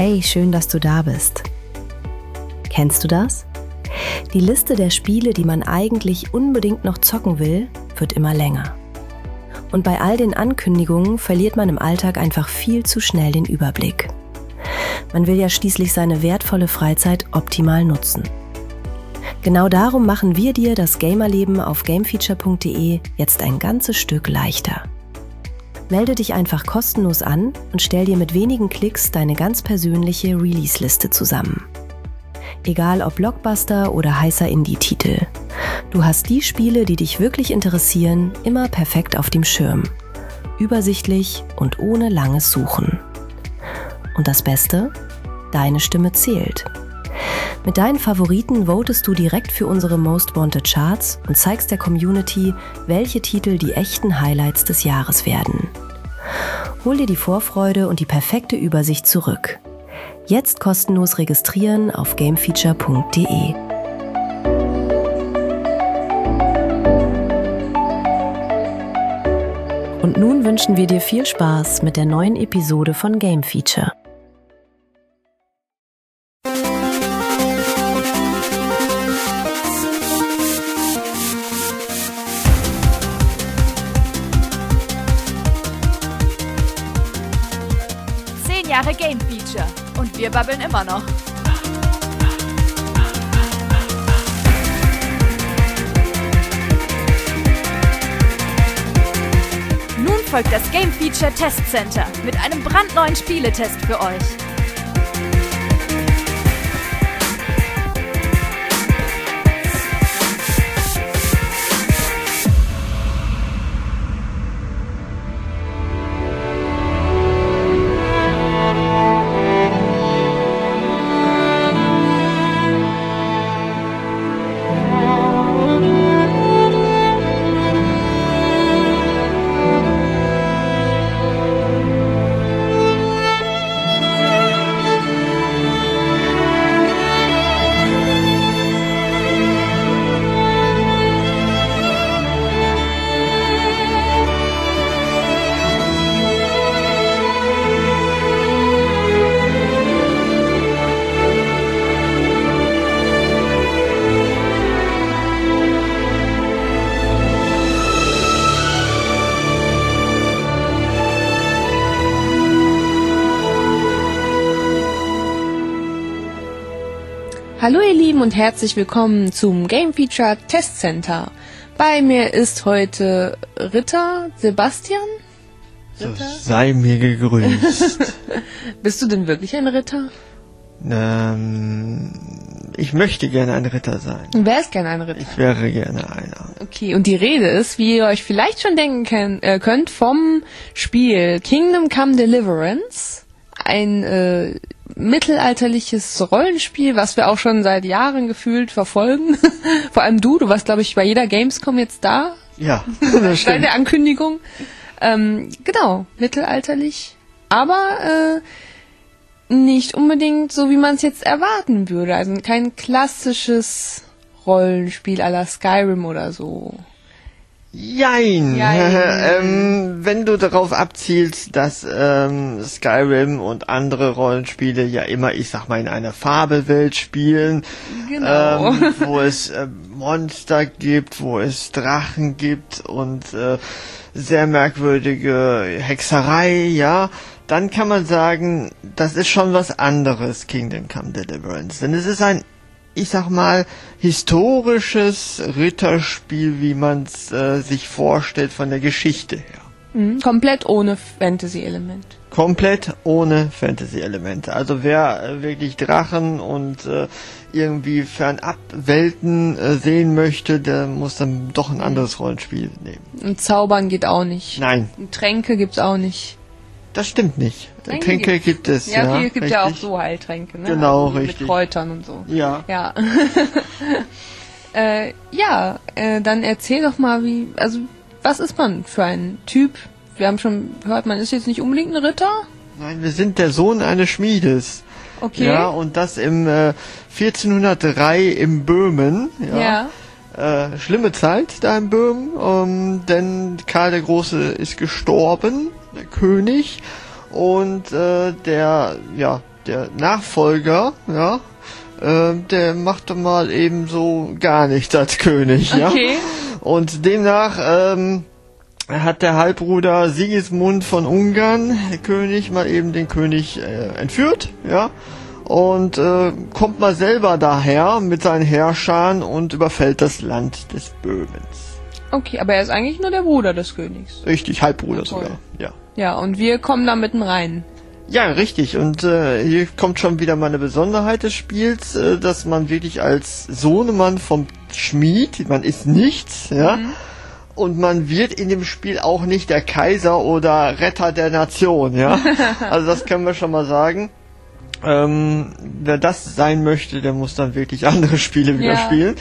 Hey, schön, dass du da bist. Kennst du das? Die Liste der Spiele, die man eigentlich unbedingt noch zocken will, wird immer länger. Und bei all den Ankündigungen verliert man im Alltag einfach viel zu schnell den Überblick. Man will ja schließlich seine wertvolle Freizeit optimal nutzen. Genau darum machen wir dir das Gamerleben auf gamefeature.de jetzt ein ganzes Stück leichter. Melde dich einfach kostenlos an und stell dir mit wenigen Klicks deine ganz persönliche Release-Liste zusammen. Egal ob Blockbuster oder heißer Indie-Titel. Du hast die Spiele, die dich wirklich interessieren, immer perfekt auf dem Schirm. Übersichtlich und ohne langes Suchen. Und das Beste? Deine Stimme zählt. Mit deinen Favoriten votest du direkt für unsere Most Wanted Charts und zeigst der Community, welche Titel die echten Highlights des Jahres werden. Hol dir die Vorfreude und die perfekte Übersicht zurück. Jetzt kostenlos registrieren auf gamefeature.de. Und nun wünschen wir dir viel Spaß mit der neuen Episode von Game Feature. Jahre Game Feature und wir babbeln immer noch. Nun folgt das Game Feature Test Center mit einem brandneuen Spieletest für euch. Hallo ihr Lieben und herzlich willkommen zum Game Feature Test Center. Bei mir ist heute Ritter Sebastian. Ritter? So, sei mir gegrüßt. Bist du denn wirklich ein Ritter? Ich möchte gerne ein Ritter sein. Du wärst gerne ein Ritter? Ich wäre gerne einer. Okay, und die Rede ist, wie ihr euch vielleicht schon denken könnt, vom Spiel Kingdom Come Deliverance. Ein mittelalterliches Rollenspiel, was wir auch schon seit Jahren gefühlt verfolgen. Vor allem du warst, glaube ich, bei jeder Gamescom jetzt da. Ja, das stimmt. Bei der Ankündigung. Genau, mittelalterlich. Aber nicht unbedingt so, wie man es jetzt erwarten würde. Also kein klassisches Rollenspiel à la Skyrim oder so. Jein. Wenn du darauf abzielst, dass Skyrim und andere Rollenspiele ja immer, ich sag mal, in einer Fabelwelt spielen, genau. Wo es Monster gibt, wo es Drachen gibt und sehr merkwürdige Hexerei, ja, dann kann man sagen, das ist schon was anderes, Kingdom Come Deliverance. Denn es ist ein, ich sag mal, historisches Ritterspiel, wie man es sich vorstellt von der Geschichte her. Komplett ohne Fantasy-Element. Komplett ohne Fantasy-Elemente. Also wer wirklich Drachen und irgendwie fernab Welten sehen möchte, der muss dann doch ein anderes Rollenspiel nehmen. Und Zaubern geht auch nicht. Nein. Und Tränke gibt's auch nicht. Das stimmt nicht. Tränke gibt es, ja. Ja, viel gibt richtig. ja auch so Heiltränke, ne? Genau, also richtig. Mit Kräutern und so. Ja. Ja. Dann erzähl doch mal, was ist man für ein Typ? Wir haben schon gehört, man ist jetzt nicht unbedingt ein Ritter. Nein, wir sind der Sohn eines Schmiedes. Okay. Ja, und das im 1403 in Böhmen. Ja. Schlimme Zeit da in Böhmen, denn Karl der Große ist gestorben, der König, und der der Nachfolger, ja, der machte mal eben so gar nichts als König, ja. Okay. Und demnach hat der Halbbruder Sigismund von Ungarn, der König, mal eben den König entführt, ja. Und kommt mal selber daher mit seinen Herrschern und überfällt das Land des Böhmens. Okay, aber er ist eigentlich nur der Bruder des Königs. Richtig, Halbbruder Ja, toll. sogar, ja. Ja, und wir kommen da mitten rein. Ja, richtig. Und hier kommt schon wieder mal eine Besonderheit des Spiels, dass man wirklich als Sohnemann vom Schmied, man ist nichts, ja, und man wird in dem Spiel auch nicht der Kaiser oder Retter der Nation, ja. Also das können wir schon mal sagen. Wer das sein möchte, der muss dann wirklich andere Spiele wieder spielen.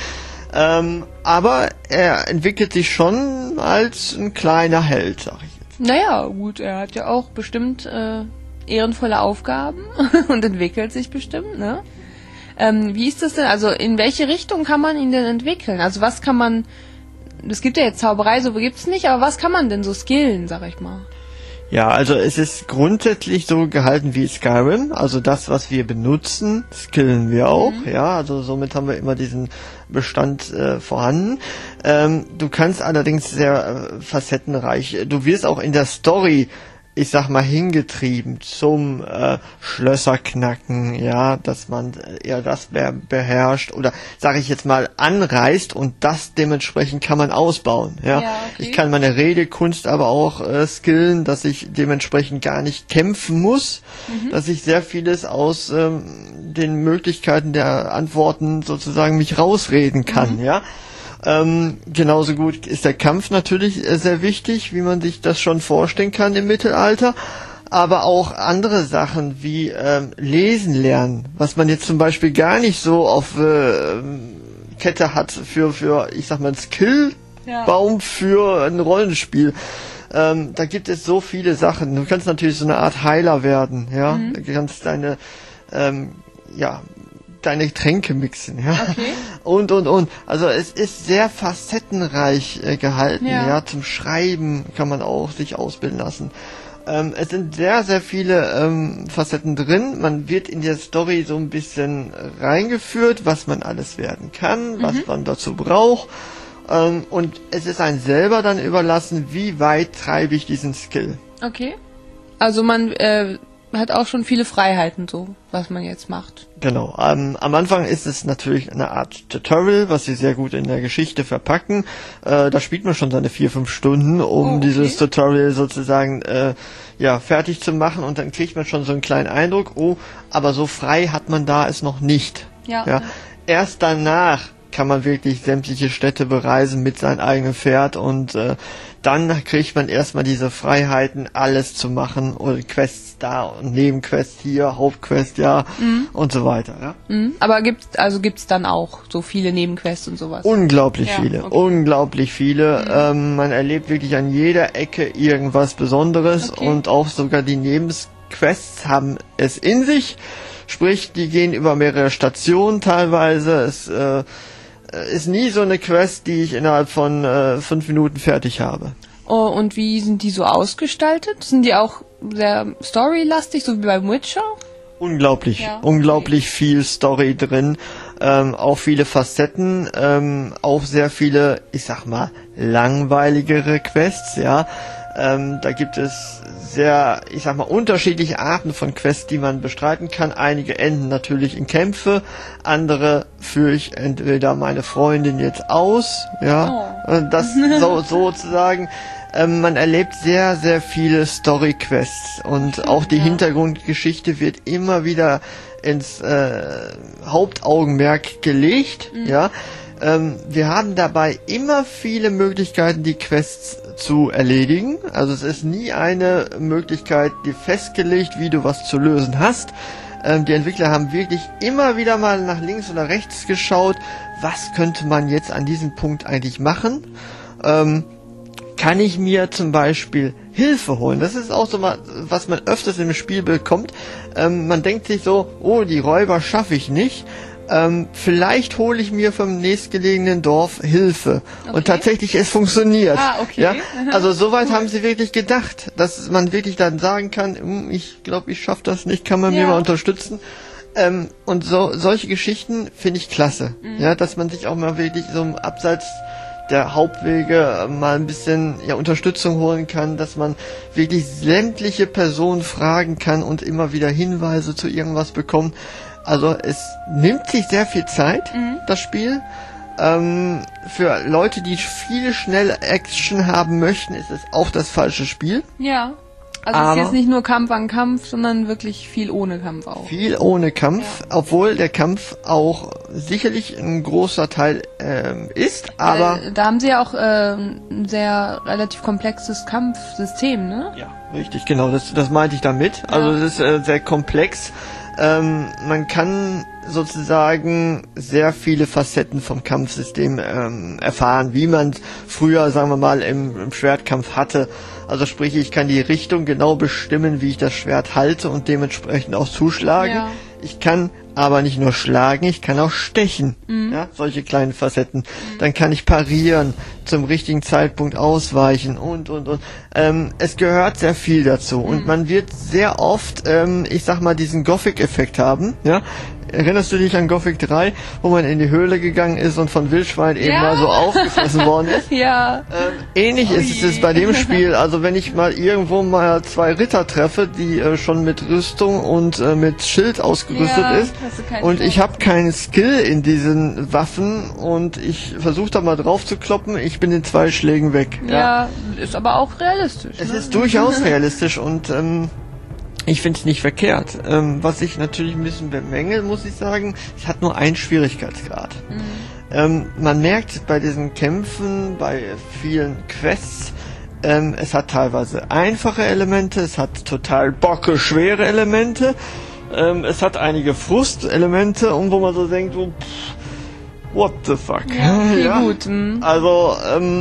Aber er entwickelt sich schon als ein kleiner Held, sag ich jetzt. Naja, gut, er hat ja auch bestimmt ehrenvolle Aufgaben und entwickelt sich bestimmt, ne? Wie ist das denn? Also in welche Richtung kann man ihn denn entwickeln? Also was kann man, es gibt ja jetzt Zauberei, so gibt's nicht, aber was kann man denn so skillen, sag ich mal? Ja, also es ist grundsätzlich so gehalten wie Skyrim, also das, was wir benutzen, skillen wir auch, ja, also somit haben wir immer diesen Bestand vorhanden. Du kannst allerdings sehr facettenreich, du wirst auch in der Story, ich sag mal, hingetrieben zum Schlösserknacken, ja, dass man eher das beherrscht oder, sage ich jetzt mal, anreißt und das dementsprechend kann man ausbauen, ja. Okay. Ich kann meine Redekunst aber auch skillen, dass ich dementsprechend gar nicht kämpfen muss, dass ich sehr vieles aus den Möglichkeiten der Antworten sozusagen mich rausreden kann, ja. Genauso gut ist der Kampf natürlich sehr wichtig, wie man sich das schon vorstellen kann im Mittelalter, aber auch andere Sachen wie Lesen lernen, was man jetzt zum Beispiel gar nicht so auf Kette hat für ich sag mal, einen Skillbaum für ein Rollenspiel. Da gibt es so viele Sachen. Du kannst natürlich so eine Art Heiler werden, ja. Du kannst deine Tränke mixen, ja. Okay. Und. Also es ist sehr facettenreich gehalten, ja. Zum Schreiben kann man auch sich ausbilden lassen. Es sind sehr, sehr viele Facetten drin. Man wird in der Story so ein bisschen reingeführt, was man alles werden kann, was man dazu braucht. Und es ist einem selber dann überlassen, wie weit treibe ich diesen Skill. Okay. Also man hat auch schon viele Freiheiten, so, was man jetzt macht. Genau. Am Anfang ist es natürlich eine Art Tutorial, was sie sehr gut in der Geschichte verpacken. Da spielt man schon seine 4-5 Stunden, um dieses Tutorial sozusagen fertig zu machen und dann kriegt man schon so einen kleinen Eindruck, aber so frei hat man da es noch nicht. Ja. Erst danach kann man wirklich sämtliche Städte bereisen mit seinem eigenen Pferd und dann kriegt man erstmal diese Freiheiten, alles zu machen oder Quests da und Nebenquests hier, Hauptquest und so weiter. Ja? Aber gibt's dann auch so viele Nebenquests und sowas? Unglaublich viele. Man erlebt wirklich an jeder Ecke irgendwas Besonderes und auch sogar die Nebenquests haben es in sich. Sprich, die gehen über mehrere Stationen teilweise. Es ist nie so eine Quest, die ich innerhalb von 5 Minuten fertig habe. Oh, und wie sind die so ausgestaltet? Sind die auch sehr storylastig, so wie beim Witcher? Unglaublich viel Story drin, auch viele Facetten, auch sehr viele, ich sag mal, langweiligere Quests, ja. Da gibt es sehr, ich sag mal, unterschiedliche Arten von Quests, die man bestreiten kann. Einige enden natürlich in Kämpfe, andere führe ich entweder meine Freundin jetzt aus, das sozusagen. Man erlebt sehr, sehr viele Story-Quests und auch die Hintergrundgeschichte wird immer wieder ins Hauptaugenmerk gelegt, wir haben dabei immer viele Möglichkeiten, die Quests zu erledigen. Also es ist nie eine Möglichkeit, die festgelegt, wie du was zu lösen hast. Die Entwickler haben wirklich immer wieder mal nach links oder rechts geschaut, was könnte man jetzt an diesem Punkt eigentlich machen. Kann ich mir zum Beispiel Hilfe holen? Das ist auch so mal, was man öfters im Spiel bekommt. Man denkt sich so, die Räuber schaffe ich nicht. vielleicht hole ich mir vom nächstgelegenen Dorf Hilfe. Okay. Und tatsächlich, es funktioniert. Okay. Ja? Also soweit haben sie wirklich gedacht, dass man wirklich dann sagen kann, ich glaube, ich schaffe das nicht, kann man mir mal unterstützen. Und solche Geschichten finde ich klasse. Ja, dass man sich auch mal wirklich so im Abseits der Hauptwege mal ein bisschen Unterstützung holen kann, dass man wirklich sämtliche Personen fragen kann und immer wieder Hinweise zu irgendwas bekommt. Also es nimmt sich sehr viel Zeit, das Spiel. Für Leute, die viele schnelle Action haben möchten, ist es auch das falsche Spiel. Ja. Also es ist jetzt nicht nur Kampf an Kampf, sondern wirklich viel ohne Kampf auch. Viel ohne Kampf, obwohl der Kampf auch sicherlich ein großer Teil ist, aber... Da haben sie ja auch ein sehr relativ komplexes Kampfsystem, ne? Ja, richtig, genau, das meinte ich damit. Also es ist sehr komplex. Man kann sozusagen sehr viele Facetten vom Kampfsystem erfahren, wie man früher, sagen wir mal, im Schwertkampf hatte. Also sprich, ich kann die Richtung genau bestimmen, wie ich das Schwert halte und dementsprechend auch zuschlagen. Ja. Ich kann aber nicht nur schlagen, ich kann auch stechen. Ja, solche kleinen Facetten. Dann kann ich parieren, zum richtigen Zeitpunkt ausweichen und. Es gehört sehr viel dazu. Und man wird sehr oft, ich sag mal, diesen Gothic-Effekt haben. Ja? Erinnerst du dich an Gothic 3, wo man in die Höhle gegangen ist und von Wildschwein eben mal so aufgefressen worden ist? Ja. Ähnlich ist es bei dem Spiel. Also wenn ich mal irgendwo mal 2 Ritter treffe, die schon mit Rüstung und mit Schild ausgerüstet ist und ich habe keinen Skill in diesen Waffen und ich versuche da mal drauf zu kloppen, ich bin in 2 Schlägen weg. Ja, ist aber auch realistisch. Es ist durchaus realistisch und ich finde es nicht verkehrt. Was ich natürlich ein bisschen bemängel, muss ich sagen, es hat nur einen Schwierigkeitsgrad. Man merkt bei diesen Kämpfen, bei vielen Quests, es hat teilweise einfache Elemente, es hat total schwere Elemente, es hat einige Frustelemente und wo man so denkt, what the fuck? Ja, gut. Also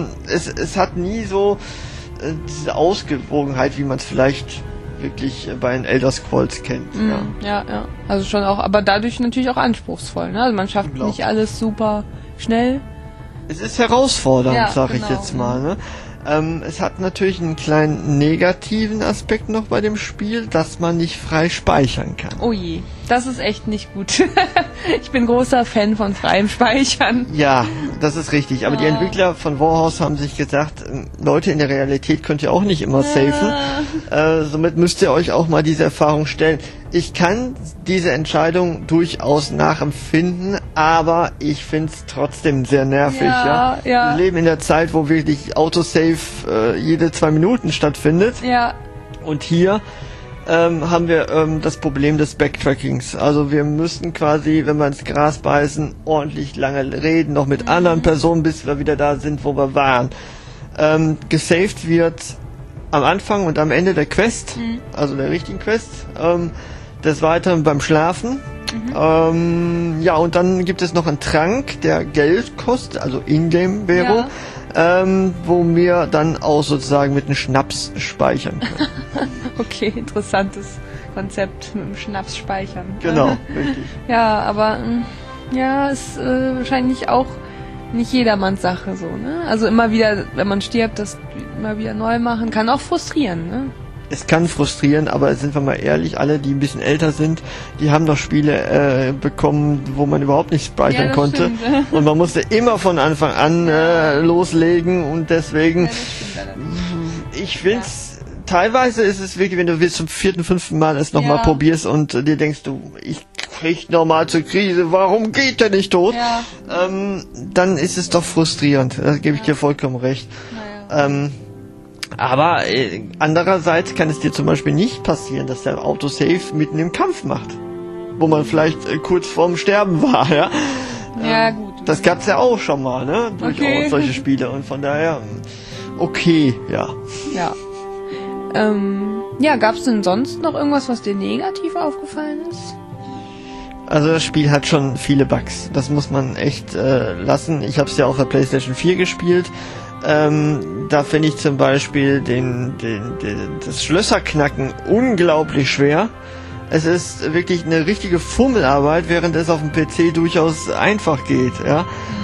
es hat nie so diese Ausgewogenheit, wie man es vielleicht wirklich bei den Elder Scrolls kennt. Ja. Also schon auch, aber dadurch natürlich auch anspruchsvoll. Ne? Also man schafft nicht alles super schnell. Es ist herausfordernd, sag ich jetzt mal. Ne? Es hat natürlich einen kleinen negativen Aspekt noch bei dem Spiel, dass man nicht frei speichern kann. Oh je, das ist echt nicht gut. Ich bin großer Fan von freiem Speichern. Ja, das ist richtig. Aber die Entwickler von Warhouse haben sich gesagt, Leute, in der Realität könnt ihr auch nicht immer safen. Somit müsst ihr euch auch mal diese Erfahrung stellen. Ich kann diese Entscheidung durchaus nachempfinden, aber ich finde es trotzdem sehr nervig. Ja. Wir leben in der Zeit, wo wirklich Autosave jede 2 Minuten stattfindet. Ja. Und hier haben wir das Problem des Backtrackings. Also wir müssen quasi, wenn wir ins Gras beißen, ordentlich lange reden, noch mit anderen Personen, bis wir wieder da sind, wo wir waren. Gesaved wird am Anfang und am Ende der Quest, also der richtigen Quest, des Weiteren beim Schlafen. Ja, und dann gibt es noch einen Trank, der Geld kostet, also Ingame-Währung, wo wir dann auch sozusagen mit einem Schnaps speichern können. Okay, interessantes Konzept mit dem Schnaps speichern. Genau, richtig. Ja, aber ist wahrscheinlich auch nicht jedermanns Sache so, ne? Also immer wieder, wenn man stirbt, das immer wieder neu machen, kann auch frustrieren, ne? Es kann frustrieren, aber sind wir mal ehrlich, alle, die ein bisschen älter sind, die haben doch Spiele bekommen, wo man überhaupt nicht speichern konnte. Stimmt. Und man musste immer von Anfang an loslegen und deswegen, ich find's, teilweise ist es wirklich, wenn du zum 4., 5. Mal es nochmal probierst und dir denkst, ich krieg nochmal zur Krise, warum geht der nicht tot? Ja. Dann ist es doch frustrierend, da gebe ich dir vollkommen recht. Aber andererseits kann es dir zum Beispiel nicht passieren, dass der Autosave mitten im Kampf macht. Wo man vielleicht kurz vorm Sterben war, ja. Ja, gut. Das gab's ja auch schon mal, ne? Durchaus solche Spiele. Und von daher, okay, ja. Ja, gab's denn sonst noch irgendwas, was dir negativ aufgefallen ist? Also das Spiel hat schon viele Bugs. Das muss man echt lassen. Ich habe es ja auf der PlayStation 4 gespielt. Da finde ich zum Beispiel das Schlösserknacken unglaublich schwer. Es ist wirklich eine richtige Fummelarbeit, während es auf dem PC durchaus einfach geht, ja.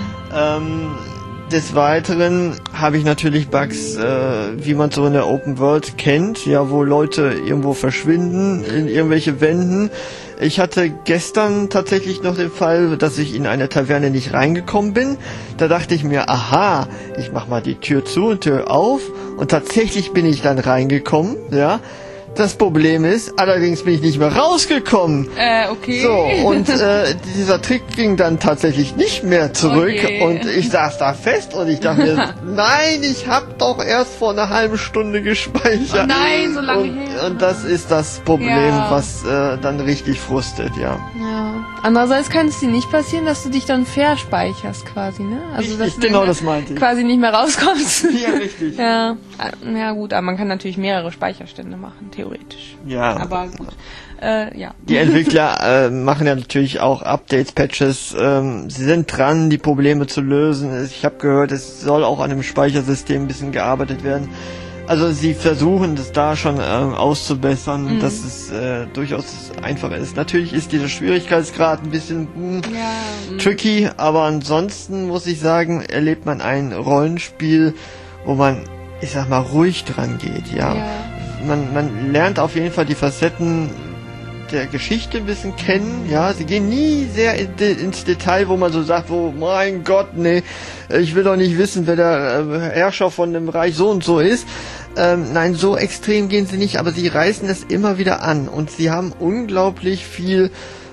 Des Weiteren habe ich natürlich Bugs, wie man so in der Open World kennt, ja, wo Leute irgendwo verschwinden in irgendwelche Wänden. Ich hatte gestern tatsächlich noch den Fall, dass ich in eine Taverne nicht reingekommen bin. Da dachte ich mir, aha, ich mach mal die Tür zu und Tür auf, und tatsächlich bin ich dann reingekommen, ja. Das Problem ist, allerdings bin ich nicht mehr rausgekommen. Okay. So, und dieser Trick ging dann tatsächlich nicht mehr zurück. Okay. Und ich saß da fest und ich dachte mir, nein, ich hab doch erst vor einer halben Stunde gespeichert. Oh nein, so lange her. Und das ist das Problem, Ja. was dann richtig frustet, ja. Ja. Andererseits kann es dir nicht passieren, dass du dich dann verspeicherst quasi, ne? Also dass du Genau dann das meinte ich. quasi nicht mehr rauskommst. Ja, richtig. Ja. Ja gut, aber man kann natürlich mehrere Speicherstände machen, theoretisch. Ja. Aber gut. Ja. Die Entwickler machen ja natürlich auch Updates, Patches. Sie sind dran, die Probleme zu lösen. Ich habe gehört, es soll auch an dem Speichersystem ein bisschen gearbeitet werden. Also sie versuchen das da schon auszubessern, dass es durchaus einfacher ist. Natürlich ist dieser Schwierigkeitsgrad ein bisschen tricky, aber ansonsten muss ich sagen, erlebt man ein Rollenspiel, wo man, ich sag mal, ruhig dran geht. Ja. Man lernt auf jeden Fall die Facetten der Geschichte ein bisschen kennen, ja, sie gehen nie sehr ins Detail, wo man so sagt, oh mein Gott, nee, ich will doch nicht wissen, wer der Herrscher von dem Reich so und so ist. Nein, so extrem gehen sie nicht, aber sie reißen es immer wieder an und sie haben unglaublich viel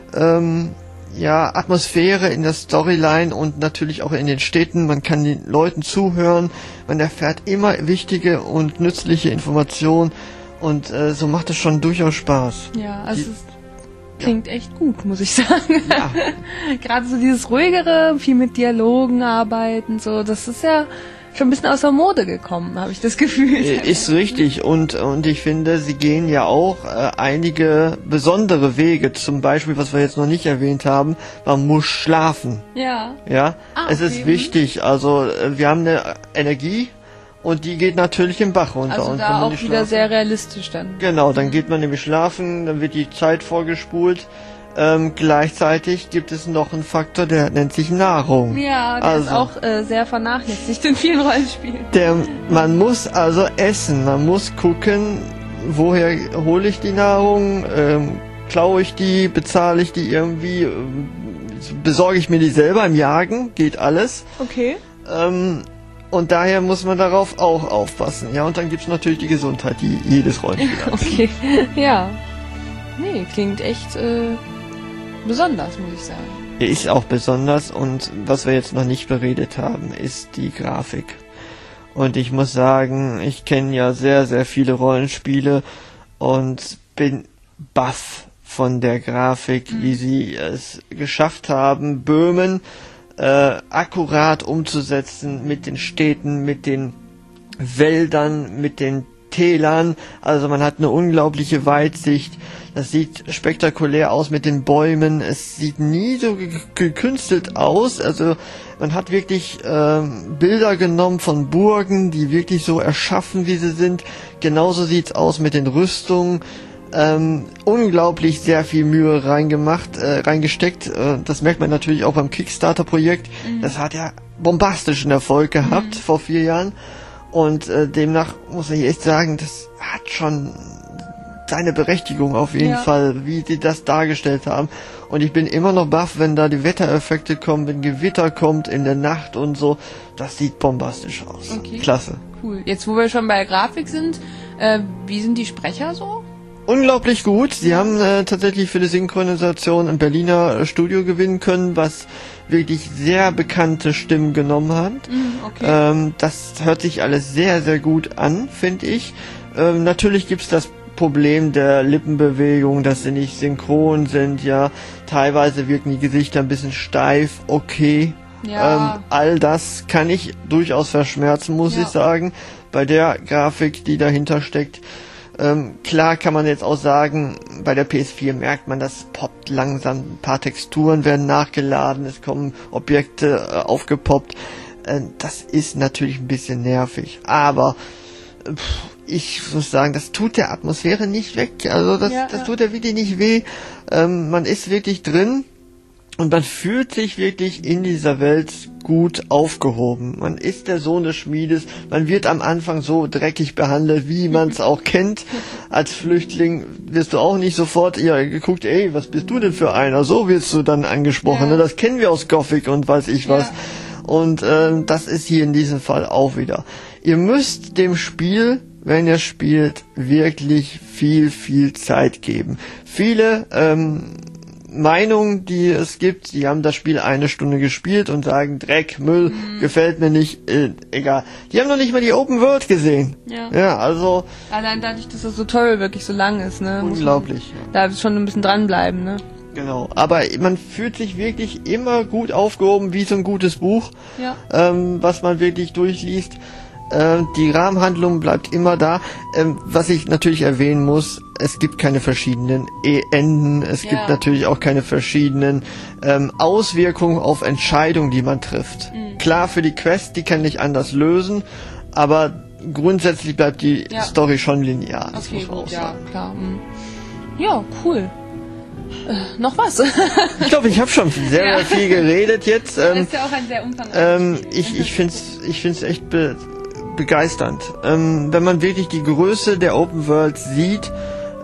Atmosphäre in der Storyline und natürlich auch in den Städten. Man kann den Leuten zuhören, man erfährt immer wichtige und nützliche Informationen. Und so macht es schon durchaus Spaß. Ja, also es klingt echt gut, muss ich sagen. Ja. Gerade so dieses ruhigere, viel mit Dialogen arbeiten, so, das ist ja schon ein bisschen aus der Mode gekommen, habe ich das Gefühl. Ist richtig. Und ich finde, sie gehen ja auch einige besondere Wege. Zum Beispiel, was wir jetzt noch nicht erwähnt haben, man muss schlafen. Ja. Ja, es okay. ist wichtig. Also wir haben eine Energie. Und die geht natürlich im Bach runter. Also und da wenn man auch nicht wieder schlafen, sehr realistisch dann. Genau, dann geht man nämlich schlafen, dann wird die Zeit vorgespult. Gleichzeitig gibt es noch einen Faktor, der nennt sich Nahrung. Ja, der ist auch sehr vernachlässigt in vielen Rollenspielen. Man muss also essen, man muss gucken, woher hole ich die Nahrung, klaue ich die, bezahle ich die irgendwie, besorge ich mir die selber im Jagen, geht alles. Okay. Und daher muss man darauf auch aufpassen. Ja, und dann gibt's natürlich die Gesundheit, die jedes Rollenspiel hat. Okay, ja. Nee, klingt echt besonders, muss ich sagen. Er ist auch besonders und was wir jetzt noch nicht beredet haben, ist die Grafik. Und ich muss sagen, ich kenne ja sehr, sehr viele Rollenspiele und bin baff von der Grafik, wie sie es geschafft haben, Böhmen akkurat umzusetzen mit den Städten, mit den Wäldern, mit den Tälern. Also man hat eine unglaubliche Weitsicht. Das sieht spektakulär aus mit den Bäumen. Es sieht nie so gekünstelt aus. Also man hat wirklich Bilder genommen von Burgen, die wirklich so erschaffen, wie sie sind. Genauso sieht's aus mit den Rüstungen. Unglaublich sehr viel Mühe reingesteckt. Das merkt man natürlich auch beim Kickstarter-Projekt. Das hat ja bombastischen Erfolg gehabt vor 4 Jahren. Und demnach muss ich echt sagen, das hat schon seine Berechtigung auf jeden Fall, wie sie das dargestellt haben. Und ich bin immer noch baff, wenn da die Wettereffekte kommen, wenn Gewitter kommt in der Nacht und so. Das sieht bombastisch aus. Okay. Klasse. Cool. Jetzt, wo wir schon bei der Grafik sind, wie sind die Sprecher so? Unglaublich gut. Sie haben tatsächlich für die Synchronisation ein Berliner Studio gewinnen können, was wirklich sehr bekannte Stimmen genommen hat. Okay. Das hört sich alles sehr, sehr gut an, finde ich. Natürlich gibt's das Problem der Lippenbewegung, dass sie nicht synchron sind, ja. Teilweise wirken die Gesichter ein bisschen steif, okay. Ja. All das kann ich durchaus verschmerzen, muss ich sagen, bei der Grafik, die dahinter steckt. Klar kann man jetzt auch sagen, bei der PS4 merkt man, das poppt langsam, ein paar Texturen werden nachgeladen, es kommen Objekte aufgepoppt. Das ist natürlich ein bisschen nervig, aber ich muss sagen, das tut der Atmosphäre nicht weg. Also das tut der wirklich nicht weh. Man ist wirklich drin und man fühlt sich wirklich in dieser Welt gut aufgehoben. Man ist der Sohn des Schmiedes. Man wird am Anfang so dreckig behandelt, wie man es auch kennt. Als Flüchtling wirst du auch nicht sofort geguckt, ey, was bist du denn für einer? So wirst du dann angesprochen. Ne? Das kennen wir aus Gothic und weiß ich was. Und das ist hier in diesem Fall auch wieder. Ihr müsst dem Spiel, wenn ihr spielt, wirklich viel Zeit geben. Viele Meinungen, die es gibt, die haben das Spiel 1 Stunde gespielt und sagen, Dreck, Müll, gefällt mir nicht, egal. Die haben noch nicht mal die Open World gesehen. Ja, also... Allein dadurch, dass das Tutorial wirklich so lang ist, ne? Unglaublich. Da schon ein bisschen dranbleiben, ne? Genau, aber man fühlt sich wirklich immer gut aufgehoben, wie so ein gutes Buch, was man wirklich durchliest. Die Rahmenhandlung bleibt immer da. Was ich natürlich erwähnen muss, es gibt keine verschiedenen Enden, es gibt natürlich auch keine verschiedenen Auswirkungen auf Entscheidungen, die man trifft. Klar, für die Quest, die kann ich anders lösen, aber grundsätzlich bleibt die Story schon linear. Das muss man auch sagen. Klar. Ja, cool. Noch was? Ich glaube, ich habe schon sehr viel geredet jetzt. Das ist ja auch ein sehr umfangreiches Spiel. Ich find's echt begeisternd. Wenn man wirklich die Größe der Open World sieht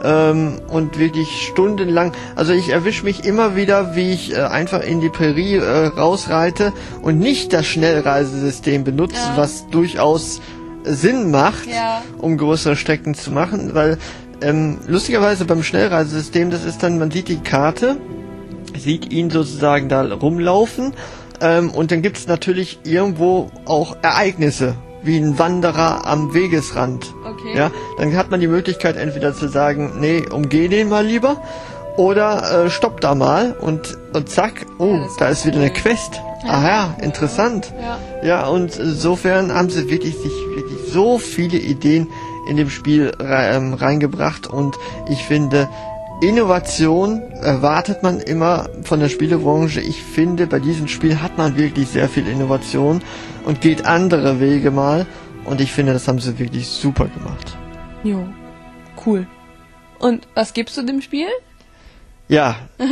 und wirklich stundenlang, also ich erwische mich immer wieder, wie ich einfach in die Prärie rausreite und nicht das Schnellreisesystem benutze, was durchaus Sinn macht, um größere Strecken zu machen, weil lustigerweise beim Schnellreisesystem, das ist dann, man sieht die Karte, sieht ihn sozusagen da rumlaufen und dann gibt es natürlich irgendwo auch Ereignisse, wie ein Wanderer am Wegesrand. Okay. Ja, dann hat man die Möglichkeit entweder zu sagen, nee, umgeh den mal lieber, oder stopp da mal und zack, da ist wieder eine Quest. Aha, interessant. Ja, und insofern haben sie sich wirklich so viele Ideen in dem Spiel reingebracht und ich finde, Innovation erwartet man immer von der Spielebranche. Ich finde, bei diesem Spiel hat man wirklich sehr viel Innovation und geht andere Wege mal und ich finde, das haben sie wirklich super gemacht. Jo, cool. Und was gibst du dem Spiel? Ja,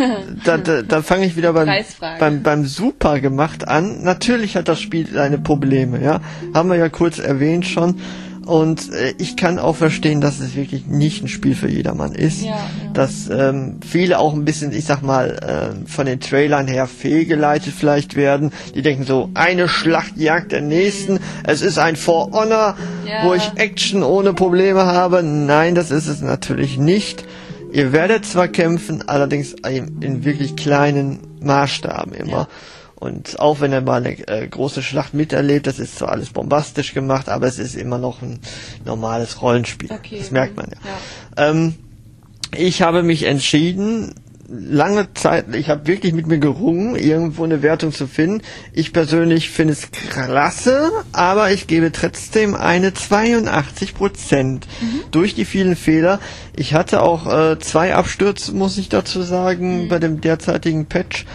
da fange ich wieder beim Super gemacht an. Natürlich hat das Spiel seine Probleme, ja. Haben wir ja kurz erwähnt schon. Und ich kann auch verstehen, dass es wirklich nicht ein Spiel für jedermann ist. Dass viele auch ein bisschen, ich sag mal, von den Trailern her fehlgeleitet vielleicht werden. Die denken so, eine Schlacht jagt der nächsten. Es ist ein For Honor, wo ich Action ohne Probleme habe. Nein, das ist es natürlich nicht. Ihr werdet zwar kämpfen, allerdings in wirklich kleinen Maßstaben immer. Und auch wenn er mal eine große Schlacht miterlebt, das ist zwar alles bombastisch gemacht, aber es ist immer noch ein normales Rollenspiel. Okay. Das merkt man ja. Ich habe mich entschieden, lange Zeit, ich habe wirklich mit mir gerungen, irgendwo eine Wertung zu finden. Ich persönlich finde es klasse, aber ich gebe trotzdem eine 82%. Durch die vielen Fehler. Ich hatte auch 2 Abstürze, muss ich dazu sagen, bei dem derzeitigen Patch.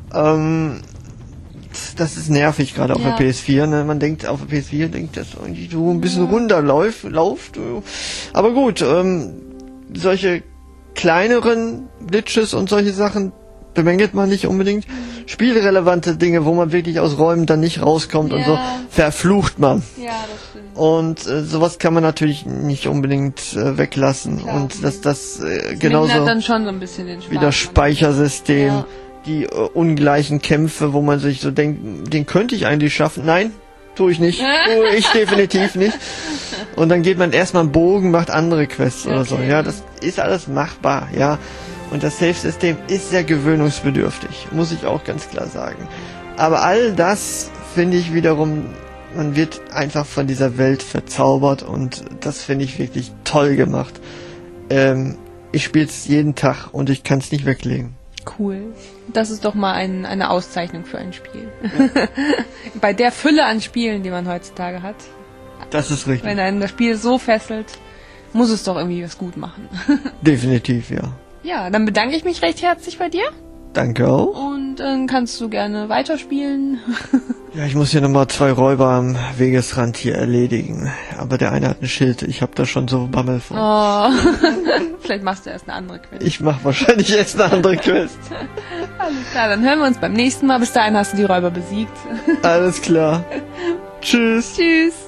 Das ist nervig, gerade auf der PS4. Ne? Man denkt, auf der PS4 denkt, dass irgendwie so ein bisschen runterläuft. Aber gut, solche kleineren Glitches und solche Sachen bemängelt man nicht unbedingt. Spielrelevante Dinge, wo man wirklich aus Räumen dann nicht rauskommt und so, verflucht man. Ja, das stimmt. Und sowas kann man natürlich nicht unbedingt weglassen. Klar, und das genauso dann schon so ein bisschen den Spaß wie das Speichersystem. Die ungleichen Kämpfe, wo man sich so denkt, den könnte ich eigentlich schaffen. Nein, tue ich nicht. Tue ich definitiv nicht. Und dann geht man erstmal einen Bogen, macht andere Quests oder so. Ja, das ist alles machbar, ja. Und das Save-System ist sehr gewöhnungsbedürftig, muss ich auch ganz klar sagen. Aber all das finde ich wiederum, man wird einfach von dieser Welt verzaubert und das finde ich wirklich toll gemacht. Ich spiele es jeden Tag und ich kann es nicht weglegen. Cool. Das ist doch mal eine Auszeichnung für ein Spiel. Bei der Fülle an Spielen, die man heutzutage hat. Das ist richtig. Wenn einem das Spiel so fesselt, muss es doch irgendwie was gut machen. Definitiv, ja. Ja, dann bedanke ich mich recht herzlich bei dir. Danke auch. Und dann kannst du gerne weiterspielen. Ja, ich muss hier nochmal 2 Räuber am Wegesrand hier erledigen. Aber der eine hat ein Schild. Ich hab da schon so Bammel vor. Oh. Vielleicht machst du erst eine andere Quest. Ich mach wahrscheinlich erst eine andere Quest. Alles klar, dann hören wir uns beim nächsten Mal. Bis dahin hast du die Räuber besiegt. Alles klar. Tschüss. Tschüss.